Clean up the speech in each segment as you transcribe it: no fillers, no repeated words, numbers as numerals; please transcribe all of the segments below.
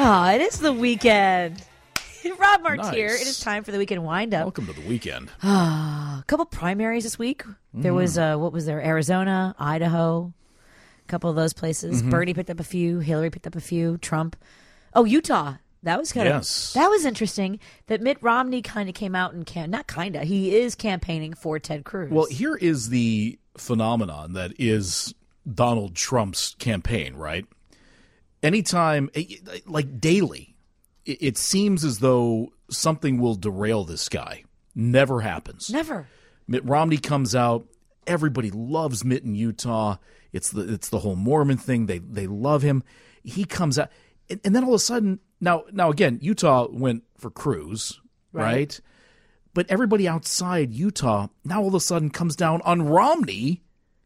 Oh, it is the weekend. Rob Martier, Nice. It is time for the weekend wind-up. Welcome to the weekend. A couple primaries this week. There was, what was there? Arizona, Idaho, a couple of those places. Bernie picked up a few. Hillary picked up a few. Trump. Oh, Utah. That was kind Yes. of, that was interesting that Mitt Romney kind of came out and he is campaigning for Ted Cruz. Well, here is the phenomenon that is Donald Trump's campaign, right? Anytime, like daily, it seems as though something will derail this guy. Never happens. Never. Mitt Romney comes out. Everybody loves Mitt in Utah. It's the whole Mormon thing. They love him. He comes out, and then all of a sudden, now again, Utah went for Cruz, right? But everybody outside Utah now all of a sudden comes down on Romney.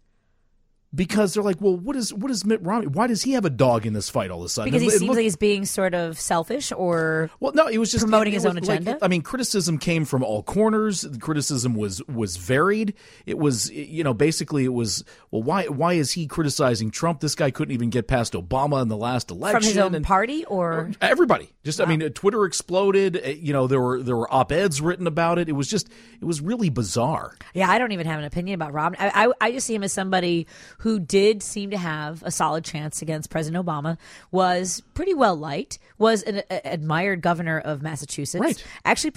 Because they're like, well, what is Mitt Romney? Why does he have a dog in this fight all of a sudden? Because he seems like he's being sort of selfish or well, no, it was just promoting his was own like, agenda? I mean, criticism came from all corners. The criticism was varied. It was, basically it was, well, why is he criticizing Trump? This guy couldn't even get past Obama in the last election. From his own party or? Everybody. Just, wow. I mean, Twitter exploded. There were op-eds written about it. It was really bizarre. Yeah, I don't even have an opinion about Romney. I just see him as somebody who did seem to have a solid chance against President Obama, was pretty well liked, was an admired governor of Massachusetts. Right. Actually,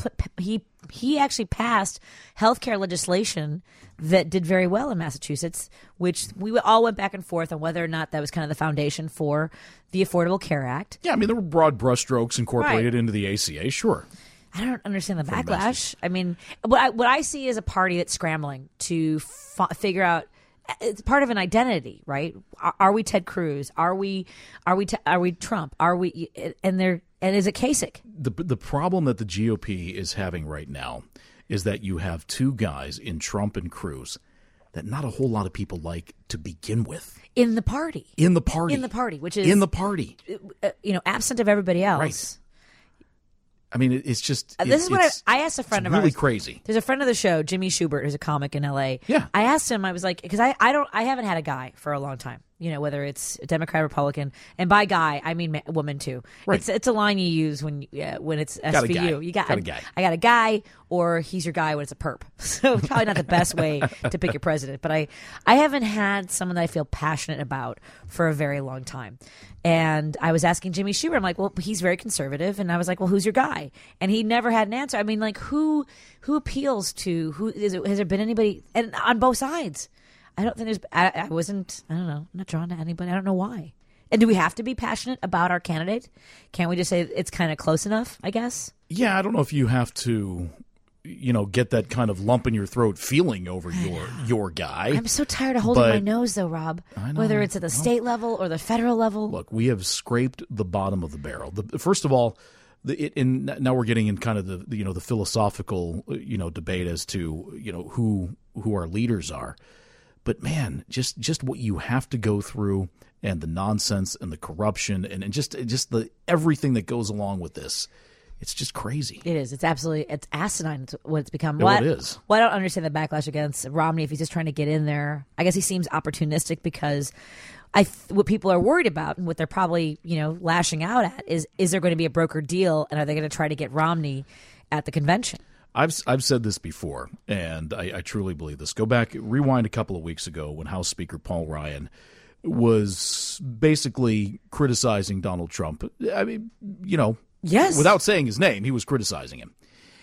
he actually passed healthcare legislation that did very well in Massachusetts, which we all went back and forth on whether or not that was kind of the foundation for the Affordable Care Act. Yeah, I mean, there were broad brushstrokes incorporated into the ACA, sure. I don't understand the backlash. I mean, what I see is a party that's scrambling to figure out. It's part of an identity, right? Are we Ted Cruz? Are we Trump? Are we? And is it Kasich? The problem that the GOP is having right now is that you have two guys in Trump and Cruz that not a whole lot of people like to begin with. In the party, which is in the party, absent of everybody else. Right. I mean, it's just this is what I asked a friend of ours. Really crazy. There's a friend of the show, Jimmy Schubert, who's a comic in L.A. Yeah. I asked him. I was like, because I haven't had a guy for a long time. Whether it's a Democrat, Republican, and by guy I mean woman too. Right. It's a line you use when it's SVU. You got a guy. I got a guy, or he's your guy when it's a perp. So probably not the best way to pick your president. But I haven't had someone that I feel passionate about for a very long time. And I was asking Jimmy Schubert, I'm like, well, he's very conservative, and I was like, well, who's your guy? And he never had an answer. I mean, like, who appeals to who? Has there been anybody? And on both sides. I don't think there's. I don't know. I'm not drawn to anybody. I don't know why. And do we have to be passionate about our candidate? Can't we just say it's kind of close enough? I guess. Yeah, I don't know if you have to, get that kind of lump in your throat feeling over your guy. I'm so tired of holding my nose, though, Rob. I know. Whether it's at the state level or the federal level. Look, we have scraped the bottom of the barrel. First of all. Now we're getting in kind of the philosophical debate as to who our leaders are. But man, just what you have to go through, and the nonsense and the corruption and just the everything that goes along with this, it's just crazy. It is. It's asinine. What it's become. It is. Well, I don't understand the backlash against Romney if he's just trying to get in there. I guess he seems opportunistic because what people are worried about and what they're probably lashing out at is there going to be a brokered deal, and are they going to try to get Romney at the convention? I've said this before, and I truly believe this. Rewind a couple of weeks ago when House Speaker Paul Ryan was basically criticizing Donald Trump. I mean, yes, without saying his name, he was criticizing him.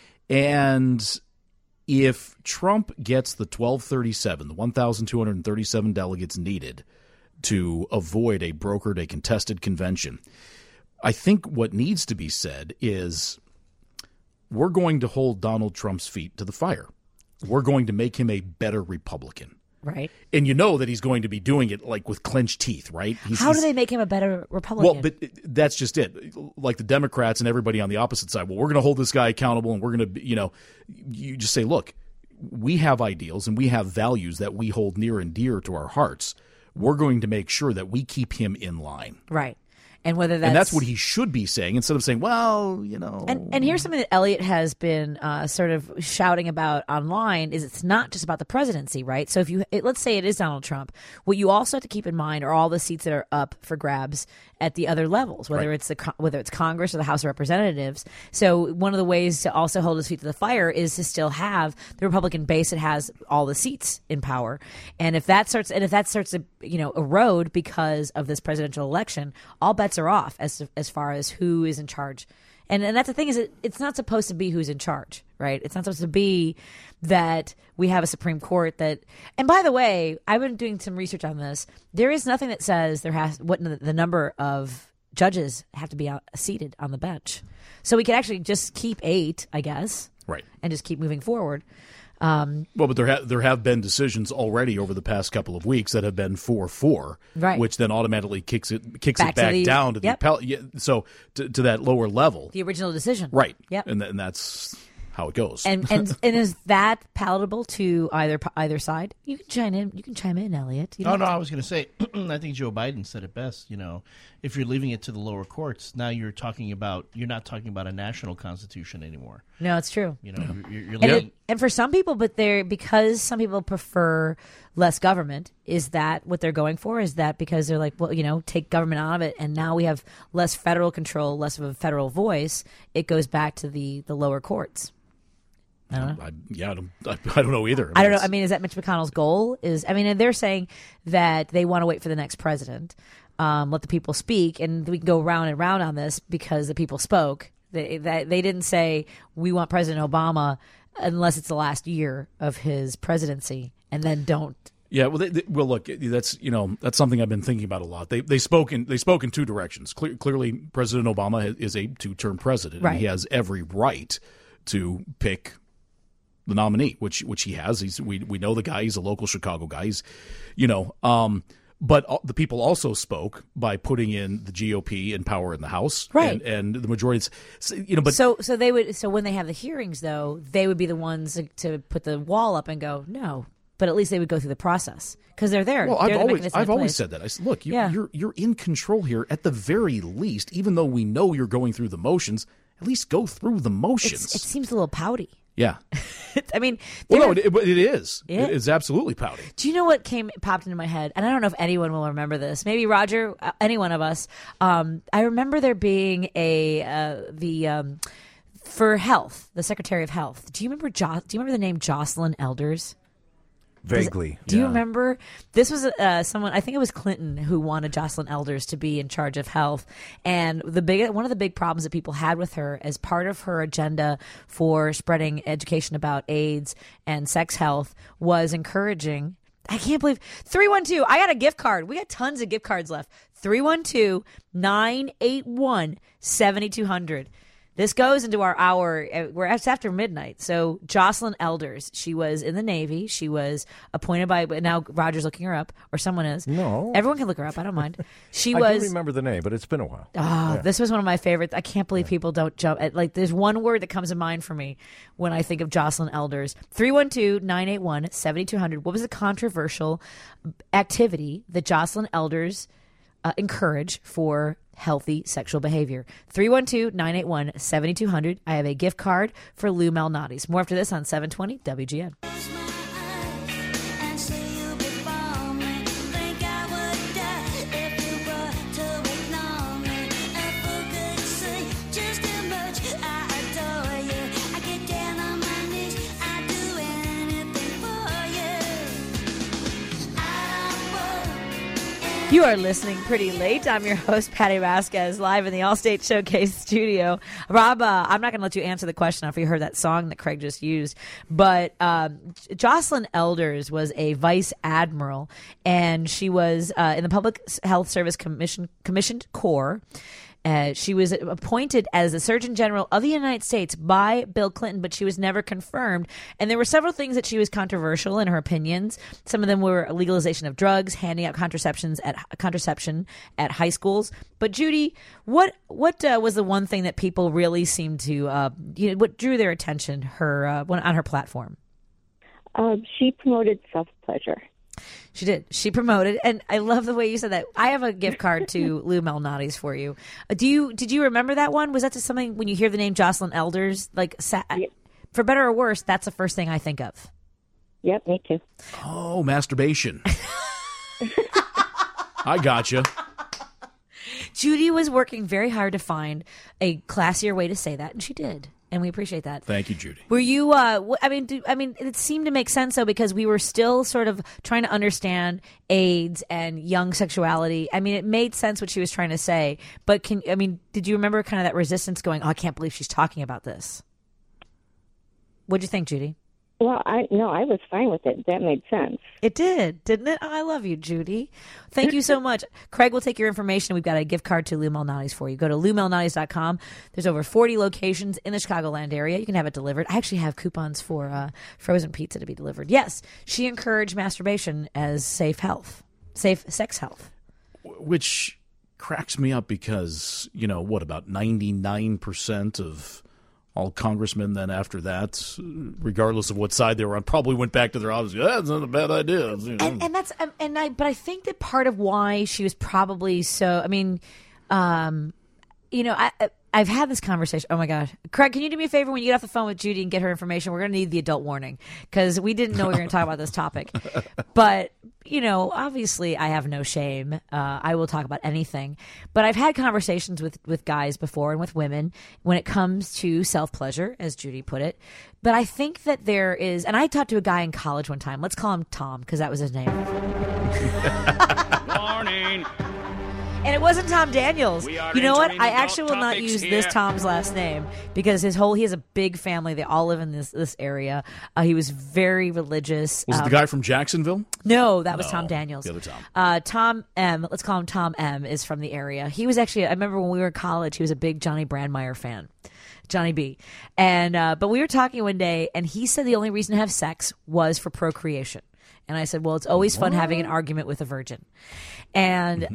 And if Trump gets the 1,237, the 1,237 delegates needed to avoid a contested convention, I think what needs to be said is, we're going to hold Donald Trump's feet to the fire. We're going to make him a better Republican. Right. And that he's going to be doing it like with clenched teeth, right? How do they make him a better Republican? Well, but that's just it. Like the Democrats and everybody on the opposite side, well, we're going to hold this guy accountable, and we're going to, you just say, look, we have ideals and we have values that we hold near and dear to our hearts. We're going to make sure that we keep him in line. Right. And whether that's what he should be saying instead of saying, well, And here's something that Elliot has been sort of shouting about online is it's not just about the presidency, right? So let's say it is Donald Trump, what you also have to keep in mind are all the seats that are up for grabs at the other levels, whether it's Congress or the House of Representatives. So one of the ways to also hold his feet to the fire is to still have the Republican base that has all the seats in power. And if that starts to erode because of this presidential election, all bets are off as far as who is in charge. And that's the thing is it's not supposed to be who's in charge, right? It's not supposed to be that we have a Supreme Court that. And by the way, I've been doing some research on this. There is nothing that says what the number of judges have to be seated on the bench. So we could actually just keep 8, I guess, right, and just keep moving forward. But there have been decisions already over the past couple of weeks that have been 4-4, right, which then automatically kicks it back down to the appellate, so to that lower level, the original decision, right? Yep. And that's how it goes. And is that palatable to either side? You can chime in, Elliot. I was going to say, I think Joe Biden said it best. If you're leaving it to the lower courts, now you're not talking about a national constitution anymore. No, it's true. You're leaving. And for some people, because some people prefer less government, is that what they're going for? Is that because they're like, well, take government out of it, and now we have less federal control, less of a federal voice. It goes back to the lower courts. I don't know. I don't know either. I don't know. I mean, is that Mitch McConnell's goal? And they're saying that they want to wait for the next president, let the people speak, and we can go round and round on this because the people spoke. They didn't say we want President Obama unless it's the last year of his presidency, and then don't. Yeah, well, look, that's something I've been thinking about a lot. They spoke in 2 directions. Clearly, President Obama is a 2-term president, right, and he has every right to pick the nominee, which he has. We know the guy. He's a local Chicago guy. But the people also spoke by putting in the GOP in power in the House, right, and the majority. But so they would. So when they have the hearings, though, they would be the ones to put the wall up and go no. But at least they would go through the process because they're there. Well, I've always said that. I said, look, you're in control here at the very least. Even though we know you're going through the motions, at least go through the motions. It seems a little pouty. Yeah. I mean, it is. It is absolutely pouty. Do you know what popped into my head? And I don't know if anyone will remember this. Maybe Roger, any one of us. I remember there being for health, the Secretary of Health. Do you remember the name Jocelyn Elders? Vaguely. Do you remember? This was someone, I think it was Clinton, who wanted Jocelyn Elders to be in charge of health. And one of the big problems that people had with her as part of her agenda for spreading education about AIDS and sex health was encouraging. I can't believe 312. I got a gift card. We got tons of gift cards left. 312-981-7200. This goes into our hour. It's after midnight. So Jocelyn Elders, she was in the Navy. She was appointed by. Now Roger's looking her up, or someone is. No, everyone can look her up. I don't mind. I don't remember the name, but it's been a while. This was one of my favorites. I can't believe people don't jump at. Like, there's one word that comes to mind for me when I think of Jocelyn Elders. 312-981-7200. What was the controversial activity that Jocelyn Elders encouraged for healthy sexual behavior? 312-981-7200. I have a gift card for Lou Malnati's. More after this on 720 WGN. You are listening Pretty Late. I'm your host, Patty Vasquez, live in the Allstate Showcase studio. Rob, I'm not going to let you answer the question after you heard that song that Craig just used, but Jocelyn Elders was a vice admiral, and she was in the Public Health Service Commissioned Corps. She was appointed as the Surgeon General of the United States by Bill Clinton, but she was never confirmed. And there were several things that she was controversial in her opinions. Some of them were legalization of drugs, handing out contraception at high schools. But Judy, what was the one thing that people really seemed to what drew their attention on her platform? She promoted self-pleasure. She did. She promoted, and I love the way you said that. I have a gift card to Lou Malnati's for you. Did you remember that one? Was that just something when you hear the name Jocelyn Elders, for better or worse, that's the first thing I think of. Yep, me too. Oh, masturbation. I gotcha. Judy was working very hard to find a classier way to say that, and she did. And we appreciate that. Thank you, Judy. Were you? It seemed to make sense though, because we were still sort of trying to understand AIDS and young sexuality. I mean, it made sense what she was trying to say. But did you remember kind of that resistance going? Oh, I can't believe she's talking about this. What'd you think, Judy? Well, I was fine with it. That made sense. It did, didn't it? Oh, I love you, Judy. Thank you so much. Craig will take your information. We've got a gift card to Lou Malnati's for you. Go to LouMalnati's.com. There's over 40 locations in the Chicagoland area. You can have it delivered. I actually have coupons for frozen pizza to be delivered. Yes, she encouraged masturbation as safe sex health. Which cracks me up because, about 99% of all congressmen then after that, regardless of what side they were on, probably went back to their office. That's not a bad idea. But I think that part of why she was probably so. I've had this conversation. Oh my God, Craig, can you do me a favor when you get off the phone with Judy and get her information? We're going to need the adult warning because we didn't know we were going to talk about this topic. But obviously, I have no shame. I will talk about anything. But I've had conversations with guys before and with women when it comes to self-pleasure, as Judy put it. But I think that there is, and I talked to a guy in college one time. Let's call him Tom because that was his name. Warning. And it wasn't Tom Daniels. You know what? I actually will not use this Tom's last name because he has a big family. They all live in this area. He was very religious. Was it the guy from Jacksonville? No, that was Tom Daniels. The other Tom. Tom M, let's call him Tom M, is from the area. He was actually, I remember when we were in college, he was a big Johnny Brandmeier fan. Johnny B. And but we were talking one day, and he said the only reason to have sex was for procreation. And I said, well, it's always fun having an argument with a virgin. And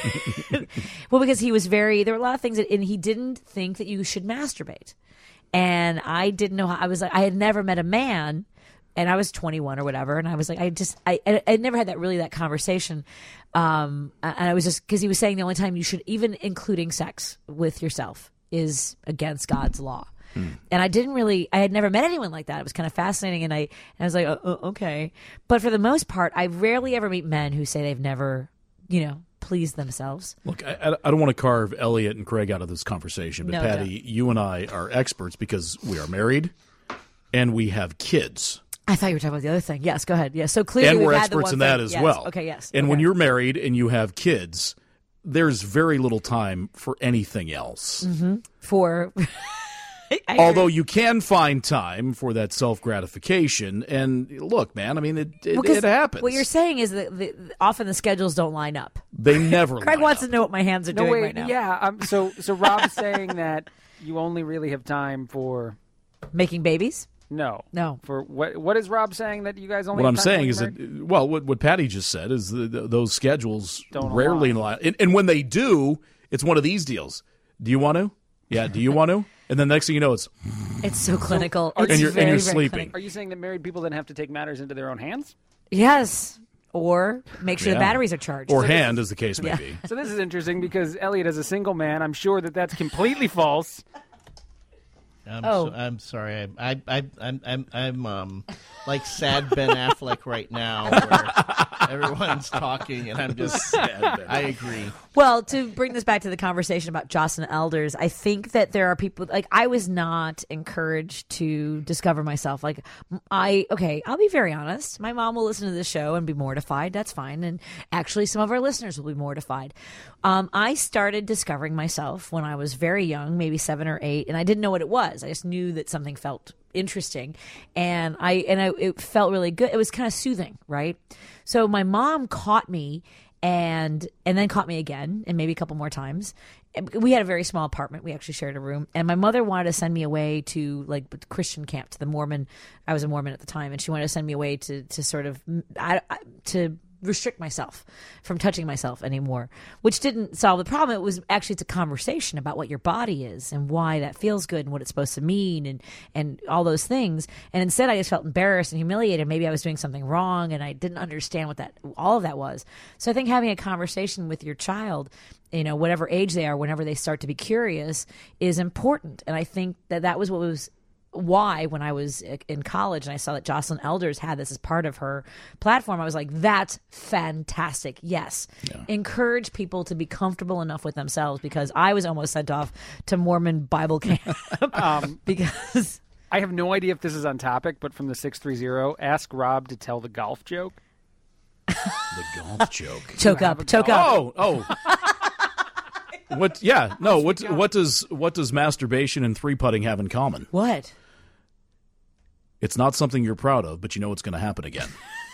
because he was there were a lot of things and he didn't think that you should masturbate. And I didn't know how, I had never met a man, and I was 21 or whatever. And I was like, I never had that conversation. And I was just, because he was saying the only time you should, even including sex with yourself, is against God's law. And I had never met anyone like that. It was kind of fascinating. And I was like, okay. But for the most part, I rarely ever meet men who say they've never, pleased themselves. Look, I don't want to carve Elliot and Craig out of this conversation, but No, Patty, don't. you and I are experts because we are married and we have kids. I thought you were talking about the other thing. Yes, go ahead. Yes. So clearly And we're we've had the experts one in that thing. as Yes. well. Okay, yes. And Okay. when you're married and you have kids, there's very little time for anything else. For Although you can find time for that self-gratification. And look, man, I mean, it happens. What you're saying is that often the schedules don't line up. They never Craig line wants up. to know what my hands are No, doing wait, right now. yeah. So Rob's saying that you only really have time for Making babies? no. For what is Rob saying that you guys only? What have I'm time saying when is you're that, married? well, what Patty just said is those schedules Don't rarely align. align. And when they do, it's one of these deals. Do you want to? Yeah, do you want to? And then the next thing you know, it's It's so clinical. are It's and you're very, very sleeping. clinical. Are you saying that married people then have to take matters into their own hands? Yes. Or make sure the Yeah. batteries are charged. or hand, as the case may Yeah. be. So this is interesting because Elliot, as a single man, I'm sure that that's completely false. I'm sorry. I'm like sad Ben Affleck right now, where everyone's talking, and I'm just sad. I agree. Well, to bring this back to the conversation about Jocelyn Elders, I think that there are people, like, I was not encouraged to discover myself. Like, I'll be very honest. My mom will listen to this show and be mortified. That's fine. And actually, some of our listeners will be mortified. I started discovering myself when I was very young, maybe 7 or 8, and I didn't know what it was. I just knew that something felt interesting, and it felt really good. It was kind of soothing, right? So my mom caught me and then caught me again, and maybe a couple more times. We had a very small apartment. We actually shared a room, and my mother wanted to send me away to like Christian camp, to the Mormon. I was a Mormon at the time, and she wanted to send me away to sort of to restrict myself from touching myself anymore, which didn't solve the problem. It was actually, it's a conversation about what your body is and why that feels good and what it's supposed to mean and all those things. And instead I just felt embarrassed and humiliated. Maybe I was doing something wrong and I didn't understand what all of that was. So I think having a conversation with your child, whatever age they are, whenever they start to be curious, is important. And I think that was why when I was in college and I saw that Jocelyn Elders had this as part of her platform, I was like, that's fantastic. Yes. Yeah. Encourage people to be comfortable enough with themselves, because I was almost sent off to Mormon Bible camp because I have no idea if this is on topic, but from the 630, ask Rob to tell the golf joke. The golf joke. Choke up. Oh. What? Yeah. No. What does masturbation and three putting have in common? What? It's not something you're proud of, but you know it's going to happen again.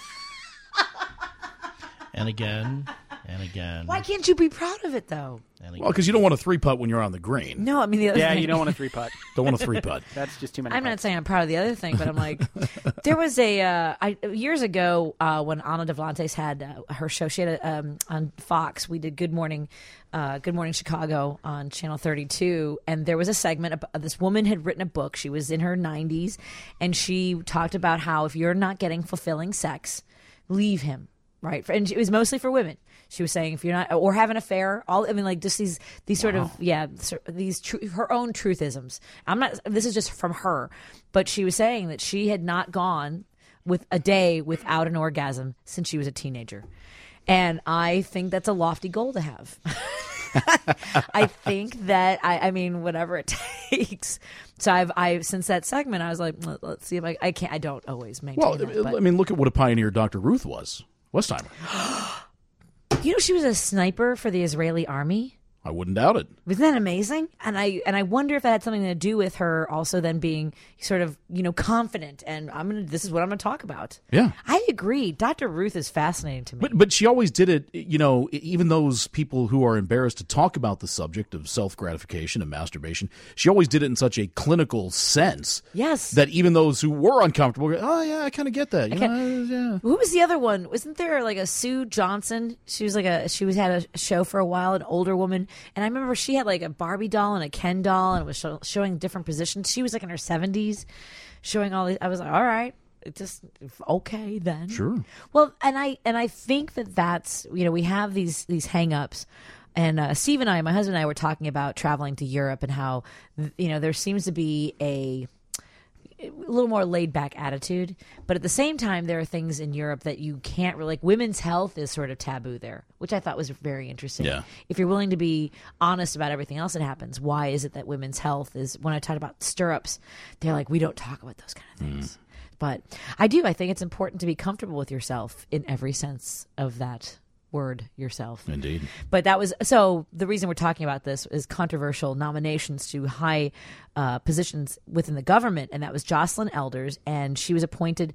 And again. And again. Why can't you be proud of it, though? Well, because you don't want to three putt when you're on the green. No, I mean the other thing. You don't want a three putt. Don't want a three putt. That's just too many. I'm putts. not saying I'm proud of the other thing, but I'm like, there was years ago when Ana Devlantes had her show. She had on Fox. We did Good Morning Chicago on Channel 32, and there was a segment about this woman had written a book. She was in her 90s, and she talked about how if you're not getting fulfilling sex, leave him. Right, and it was mostly for women. She was saying if you're not, or have an affair, just these sort of her own truthisms. This is just from her, but she was saying that she had not gone with a day without an orgasm since she was a teenager, and I think that's a lofty goal to have. I think that I mean whatever it takes. So I since that segment I was like, let's see if I can't. I don't always maintain that, but. I mean, look at what a pioneer Dr. Ruth was. Westheimer. She was a sniper for the Israeli army. I wouldn't doubt it. Isn't that amazing? And I wonder if that had something to do with her also then being sort of, confident and this is what I'm going to talk about. Yeah. I agree. Dr. Ruth is fascinating to me. But she always did it, even those people who are embarrassed to talk about the subject of self-gratification and masturbation, she always did it in such a clinical sense. Yes. That even those who were uncomfortable go, oh yeah, I kind of get that. Yeah. Who was the other one? Wasn't there like a Sue Johnson? She was had a show for a while, an older woman. And I remember she had like a Barbie doll and a Ken doll and it was showing different positions. She was like in her 70s showing all these. I was like, all right, just okay then. Sure. Well, and I think that's, we have these hang-ups. And Steve and I, my husband and I, were talking about traveling to Europe and how, there seems to be a little more laid back attitude, but at the same time there are things in Europe that you can't really, like women's health is sort of taboo there, which I thought was very interesting. Yeah. If you're willing to be honest about everything else that happens, why is it that women's health is, when I talk about stirrups, they're like, we don't talk about those kind of things. But I think it's important to be comfortable with yourself in every sense of that word, yourself. Indeed. But that was, so the reason we're talking about this is controversial nominations to high positions within the government, and that was Jocelyn Elders, and she was appointed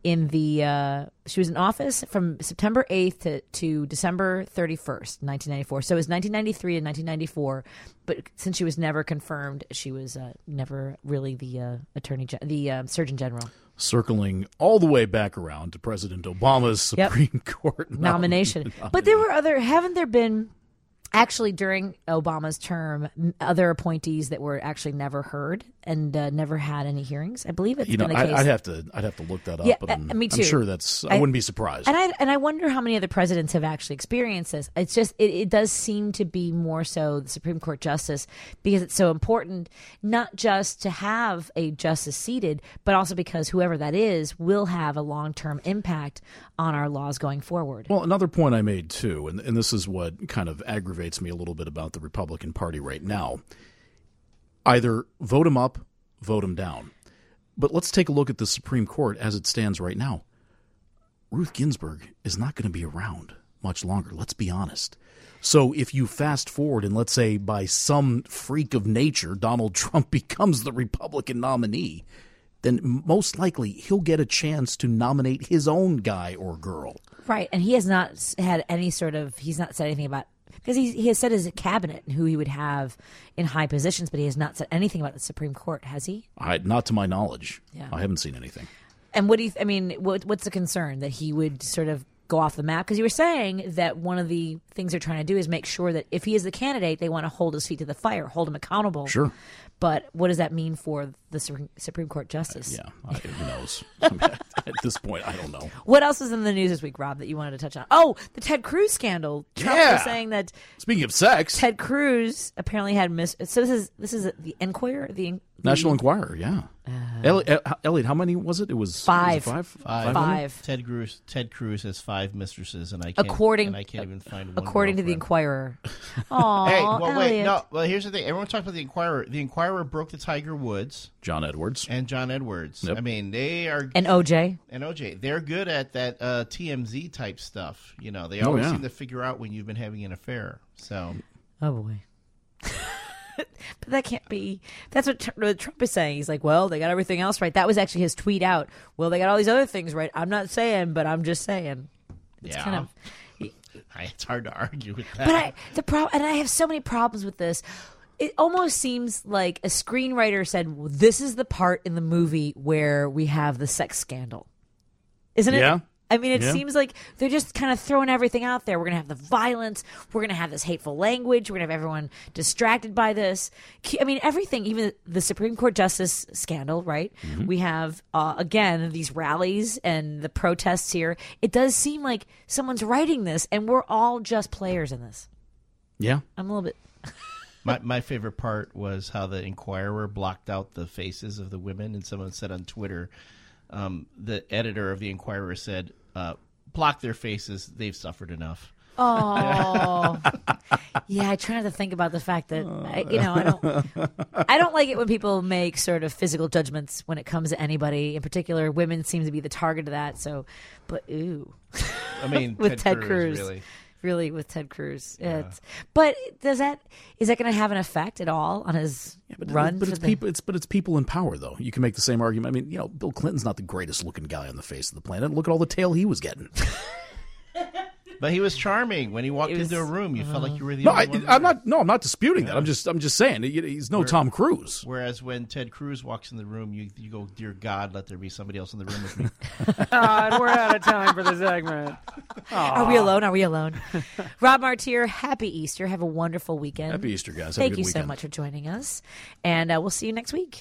she was in office from September 8th to December 31st, 1994. So it was 1993 and 1994, but since she was never confirmed, she was never really the Surgeon General. Circling all the way back around to President Obama's Supreme Court nomination. But haven't there been, actually during Obama's term, other appointees that were actually never heard and never had any hearings? I believe it's been the case. I'd have to look that up. Yeah, but me too. I'm sure I wouldn't be surprised. And I wonder how many other presidents have actually experienced this. It's just it does seem to be more so the Supreme Court justice, because it's so important not just to have a justice seated, but also because whoever that is will have a long-term impact on our laws going forward. Well, another point I made too, and this is what kind of aggravates me a little bit about the Republican Party right now. Either vote him up, vote him down. But let's take a look at the Supreme Court as it stands right now. Ruth Ginsburg is not going to be around much longer, let's be honest. So if you fast forward and let's say by some freak of nature Donald Trump becomes the Republican nominee, then most likely he'll get a chance to nominate his own guy or girl. Right, and he has not had any he's not said anything about, because he has said his cabinet and who he would have in high positions, but he has not said anything about the Supreme Court, has he? Not to my knowledge. Yeah. I haven't seen anything. And what's the concern? That he would sort of go off the map? Because you were saying that one of the things they're trying to do is make sure that if he is the candidate, they want to hold his feet to the fire, hold him accountable. Sure. But what does that mean for the Supreme Court justice? Who knows? I mean, at this point, I don't know. What else is in the news this week, Rob, that you wanted to touch on? Oh, the Ted Cruz scandal. Trump was saying that Speaking of sex, Ted Cruz apparently had So this is the Enquirer, the National Enquirer, yeah. Elliot, how many was it? It was 5. Was it 5? Five. Ted Cruz has 5 mistresses, and I can't even find one. According to the Enquirer. Aw, Hey, well, wait, Elliot. no. Well, here's the thing. Everyone talks about the Enquirer. The Enquirer broke the Tiger Woods John Edwards. and John Edwards. Yep. I mean, they are And OJ. and OJ. They're good at that TMZ type stuff. You know, they always yeah. seem to figure out when you've been having an affair. So, Oh, boy. But that can't be. That's what Trump is saying. He's like, well, they got everything else right. That was actually his tweet out. Well, they got all these other things right. I'm not saying, but I'm just saying. It's yeah, kind of. it's hard to argue with that. But I have so many problems with this. It almost seems like a screenwriter said, well, "This is the part in the movie where we have the sex scandal," isn't it? Yeah. I mean, it Yeah. seems like they're just kind of throwing everything out there. We're going to have the violence. We're going to have this hateful language. We're going to have everyone distracted by this. I mean, everything, even the Supreme Court justice scandal, right? Mm-hmm. We have, again, these rallies and the protests here. It does seem like someone's writing this, and we're all just players in this. Yeah. I'm a little bit... My favorite part was how the Enquirer blocked out the faces of the women, and someone said on Twitter, the editor of the Enquirer said, block their faces, they've suffered enough. Oh, yeah. I try not to think about the fact that I don't like it when people make sort of physical judgments when it comes to anybody. In particular, women seem to be the target of that. So, but ooh, I mean, with Ted Cruz. Really, with Ted Cruz. Yeah. But is that going to have an effect at all on his run? But it's people in power, though. You can make the same argument. I mean, Bill Clinton's not the greatest looking guy on the face of the planet. Look at all the tail he was getting. But he was charming when he walked into a room. You felt like you were the No, only one I'm there. not. No, I'm not disputing that. I'm just saying he's no Tom Cruise. Whereas when Ted Cruz walks in the room, you go, "Dear God, let there be somebody else in the room with me." God, we're out of time for the segment. Are we alone? Are we alone? Rob Martier, happy Easter. Have a wonderful weekend. Happy Easter, guys. Have a Thank good you so weekend. much for joining us. And we'll see you next week.